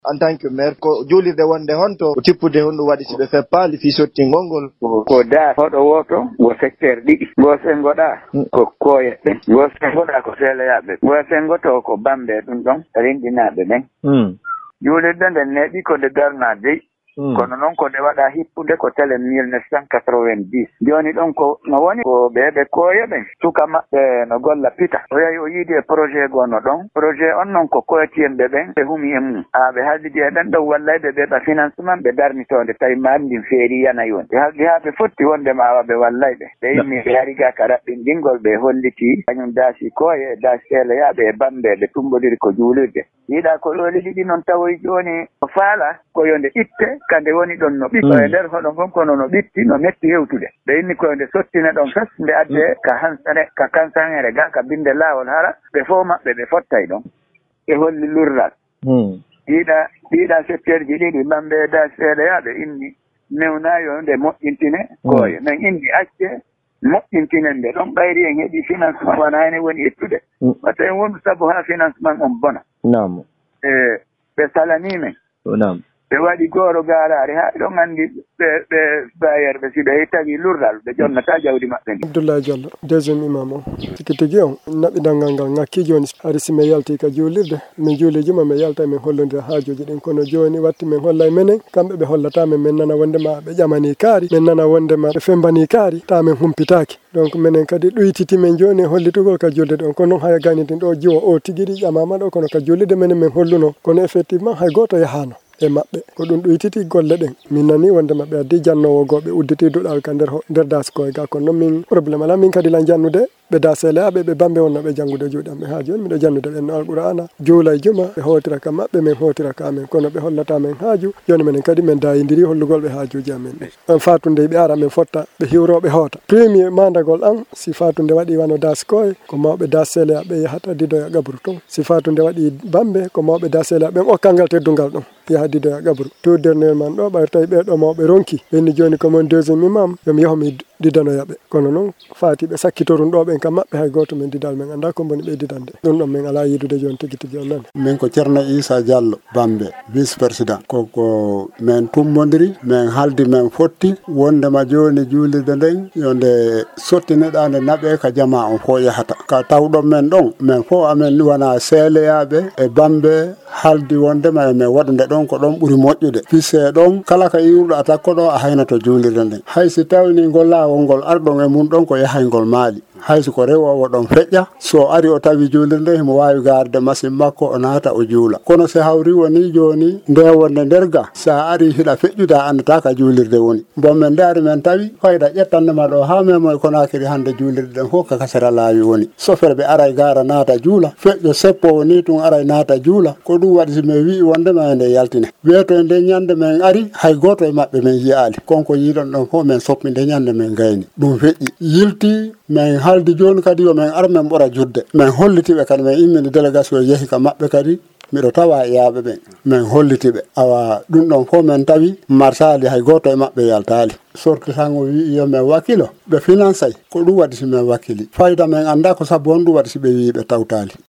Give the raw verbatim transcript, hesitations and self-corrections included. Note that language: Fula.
en tant que maire ko julirde wonde honto o tippude honɗum waɗi siɓe feppali fi sottingol ngol ko da hoɗo woto wo secteur ɗiɗi go sengoɗa ko koyeɓe go sengoɗa ko seeleyaɓe go sengoto ko bamɓe ɗum ɗon rinɗinaɓe ɓen julirde nde neeɓi ko nde darna dey kono noon ko nde waɗa hippude ko tele mille neuf cent quatre-vingt-dix joni ɗon ko no woni ko ɓeɓe koyeɓen suka maɓɓe no golla pita o yahi o yiidi e projet gono ɗon projet on noon ko koyetiyenɓe ɓen ɓe humi e mum ha ɓe haaldidi e ɗen ɗon wallayɓe ɓe ɓa financement ɓe darnitode tawi maari ndin feeri yana yoni ɓe haaldi ha ɓe fotti wondema awa ɓe wallayɓe ɓe yimmi ɓe ari ga ka raɓɓinɗingol ɓe holliti kañum daasi koye daasi seeleyaɓe e bamɓe ɓe tumboɗiri ko juulirde yiiɗa ko ɗoli ɗiɗi noon tawoy joni ko faala ko yonde itte kande woni ɗon no ɓiɗɗo e nder hoɗon kon kono no ɓitti no metti hewtude ɓe inni koyonde sottine ɗon fes nde adde ka hansane ka kansanere ga ka binde laawol hara ɓe fof maɓɓe ɓe fottay ɗon ɓe holli lurral ɗiɗa ɗiɗa secteur ji ɗiɗi bamɓe da seeɗoyaɓe inni newnayo nde moƴƴintine koye min inni acce moƴƴintinen nde ɗon ɓayri en heeɓi financement wona hene woni ettude wata en wondu sabu ha financement on bona nam e ɓe salanimen nam ɓe waɗi gooro gaaraare haa ɗon anndi ɓe ɓe bayerɓe si ɓe tawi lurral ɓe jonnata jawdi maɓɓe ndi Abdoulaye Diallo deuxiéme imam o tigi tigi on naɓiɗanngal ngal ŋakki jooni hari si mi yalti ka juulirde min juuliji ma mi yalta min hollondira haajuji ɗin kono jooni watti min holla e menen kamɓe ɓe hollatamin min nana wondema ɓe ƴamani kaari min nana wondema ɓe fembani kaari ta min humpitaki donc minen kadi ɗoytiti min jooni hollitugol ka julde ɗon kono hay ganidin ɗo jiwo o tigiri ƴamama ɗo kono ka juulirde menen min holluno kono effectivement hay goto yahano e maɓɓe ko ɗum ɗoytiti golle ɗen min nani wonde maɓɓe addi jannowo goɓe udditi duɗal ka nder nder daskoye ga kono noon min probléme ala min kadi lan jannude ɓe da seeleyaɓe ɓe bamɓe wonnoɓe janngude juuɗe amen ha joni miɗo jannude ɓe no alqur'ana juula e juma ɓe hotira ka maɓɓe min hotira ka amen kono ɓe hollata men haaju joni minen kadi min dayidiri hollugol ɓe haajuji amen ɗe on fatunde ɓe ara min fotta ɓe hiwroɓe hoota premier mandagol an si fatunde waɗi wano daskoye ko mawɓe da seeleyaɓe yahata didoya gabru ton si fatunde waɗi bamɓe ko mawɓe da seeleyaɓe okkalngal teddungal ɗon yaha didoya gabru tout dernièrement ɗo ɓayr tawi ɓeɗo mawɓe ronki ɓenni joni komon deuxiéme imam yomi yahomi didanoyaɓe kono noon faati ɓe sakkitorum ɗo ɓen kam maɓɓe hay goto min didal min anda ko boni ɓe didande ɗum ɗon min ala yidude joni tigui tigui on nani min ko Ceerno Issa Diallo Bambe vice président koko min tummodiri min haldi min fotti wondema joni juulirde nden yonde sottineɗa nde naɓe ka jama on fo yahata ka tawɗon men ɗon min fo amen wona seeleyaɓe e Bambe haldi wondema e min waɗude ɗon ko ɗon ɓuuri moƴƴude fisse ɗon kala ka iwruɗo a takko ɗo a haynato juulirde nden haysi tawni ngol laawol ngol arɗon e mum ɗon ko yahaygol maali hayso ko rewowo ɗon feƴƴa so ari o tawi juulirde himo wawi garde machine makko o naata o juula kono so hawri woni joni ndewonde nder ga sa ari hiɗa feƴƴude a andata ka juulirde woni bon min daari men tawi fayda ƴettandema ɗo ha memo e Konakiri hande juulirde ɗen fof ka kasara laawi woni sofere ɓe ara gara naata juula feƴƴo seppo ni tun ara naata juula ko ɗum waɗi si min wi wondema nde yaltine wiyeto nde ñande men ari hay goto e maɓɓe min yiyali konko yiɗon ɗon fof min soppi nde ñande min gayni ɗum feƴƴi yilti min haldi joni kadi yo min ar min ɓura judde min hollitiɓe kadi min immini délégation yeehi ka maɓɓe kadi miɗo tawa e yaaɓe ɓen min hollitiɓe awa ɗum ɗon fof min tawi marsali hay goto e maɓɓe yaltali sorti tan o wi yo min wakkilo ɓe financay ko ɗum waɗi si min wakkili fayida min anda ko saabu on ɗum waɗi si ɓe wi ɓe tawtali